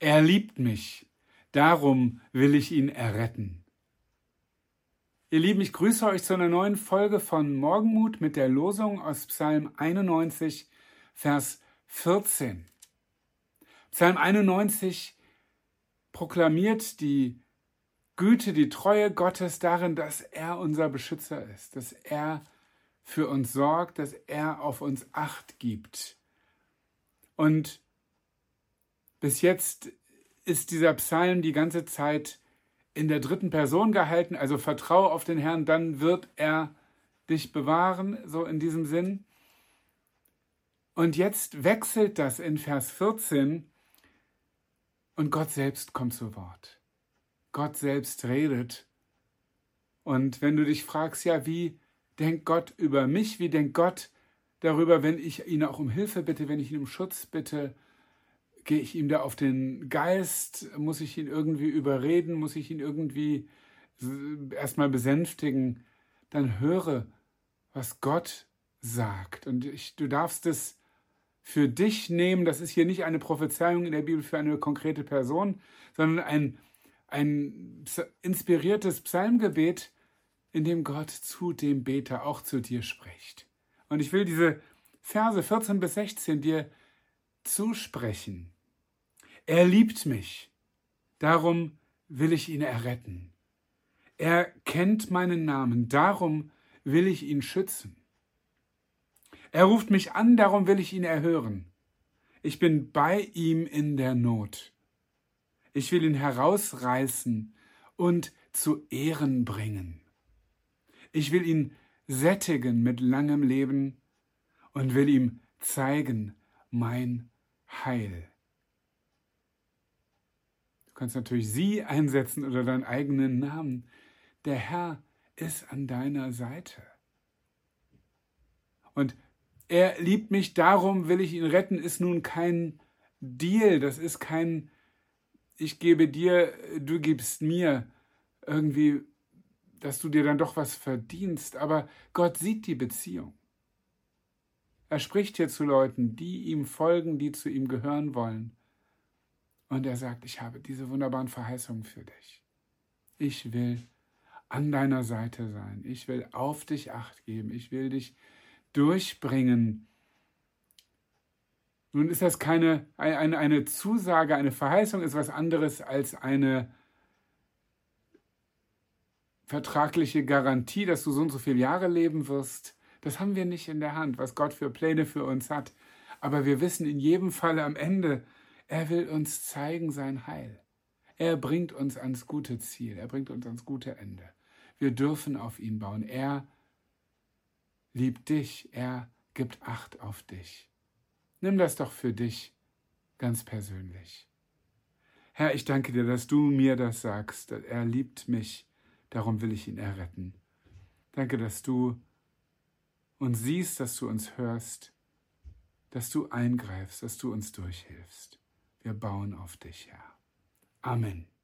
Er liebt mich, darum will ich ihn erretten. Ihr Lieben, ich grüße euch zu einer neuen Folge von Morgenmut mit der Losung aus Psalm 91, Vers 14. Psalm 91 proklamiert die Güte, die Treue Gottes darin, dass er unser Beschützer ist, dass er für uns sorgt, dass er auf uns Acht gibt. Und bis jetzt ist dieser Psalm die ganze Zeit in der dritten Person gehalten, also vertraue auf den Herrn, dann wird er dich bewahren, so in diesem Sinn. Und jetzt wechselt das in Vers 14 und Gott selbst kommt zu Wort. Gott selbst redet. Und wenn du dich fragst, ja, wie denkt Gott über mich, wie denkt Gott darüber, wenn ich ihn auch um Hilfe bitte, wenn ich ihn um Schutz bitte, gehe ich ihm da auf den Geist? Muss ich ihn irgendwie überreden? Muss ich ihn irgendwie erstmal besänftigen? Dann höre, was Gott sagt. Und du darfst es für dich nehmen. Das ist hier nicht eine Prophezeiung in der Bibel für eine konkrete Person, sondern ein inspiriertes Psalmgebet, in dem Gott zu dem Beter auch zu dir spricht. Und ich will diese Verse 14 bis 16 dir zusprechen. Er liebt mich, darum will ich ihn erretten. Er kennt meinen Namen, darum will ich ihn schützen. Er ruft mich an, darum will ich ihn erhören. Ich bin bei ihm in der Not. Ich will ihn herausreißen und zu Ehren bringen. Ich will ihn sättigen mit langem Leben und will ihm zeigen mein Heil. Du kannst natürlich sie einsetzen oder deinen eigenen Namen. Der Herr ist an deiner Seite. Und er liebt mich, darum will ich ihn retten, ist nun kein Deal. Das ist kein, ich gebe dir, du gibst mir, irgendwie, dass du dir dann doch was verdienst. Aber Gott sieht die Beziehung. Er spricht hier zu Leuten, die ihm folgen, die zu ihm gehören wollen. Und er sagt, ich habe diese wunderbaren Verheißungen für dich. Ich will an deiner Seite sein. Ich will auf dich Acht geben. Ich will dich durchbringen. Nun ist das keine eine Zusage, eine Verheißung ist was anderes als eine vertragliche Garantie, dass du so und so viele Jahre leben wirst. Das haben wir nicht in der Hand, was Gott für Pläne für uns hat. Aber wir wissen in jedem Falle am Ende, er will uns zeigen sein Heil. Er bringt uns ans gute Ziel. Er bringt uns ans gute Ende. Wir dürfen auf ihn bauen. Er liebt dich. Er gibt Acht auf dich. Nimm das doch für dich ganz persönlich. Herr, ich danke dir, dass du mir das sagst. Er liebt mich. Darum will ich ihn erretten. Danke, dass du uns siehst, dass du uns hörst, dass du eingreifst, dass du uns durchhilfst. Wir bauen auf dich, Herr. Amen.